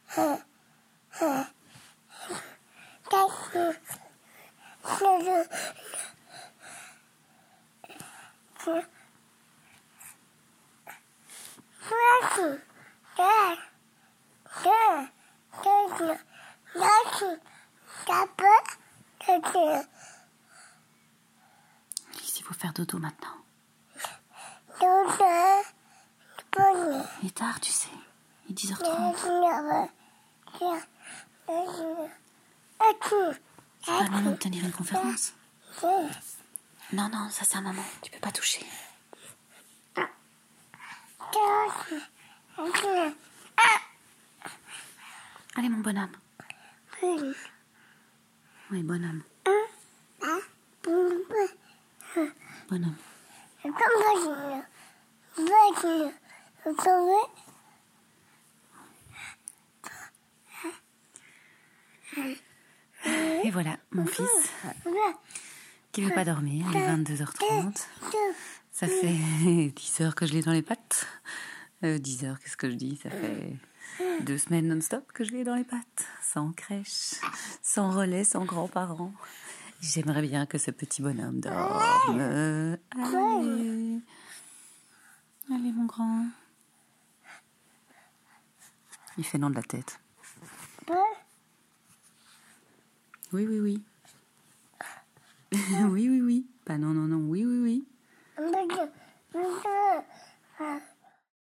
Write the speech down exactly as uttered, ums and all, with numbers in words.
Alice, il faut faire dodo maintenant. Il est tard, tu sais. Il est dix heures trente. C'est pas le moment de tenir une conférence. Non, non, ça c'est à maman. Tu peux pas toucher. Allez, mon bonhomme. Oui, bonhomme. Bonhomme. Et voilà, mon fils, qui ne veut pas dormir. Il est vingt-deux heures trente. Ça fait dix heures que je l'ai dans les pattes. Euh, dix heures, qu'est-ce que je dis? Ça fait deux semaines non-stop que je l'ai dans les pattes. Sans crèche, sans relais, sans grands-parents. J'aimerais bien que ce petit bonhomme dorme. Allez. Allez, mon grand. Il fait non de la tête. Oui, oui, oui. Oui, oui, oui. Pas non, non, non. Oui, oui, oui.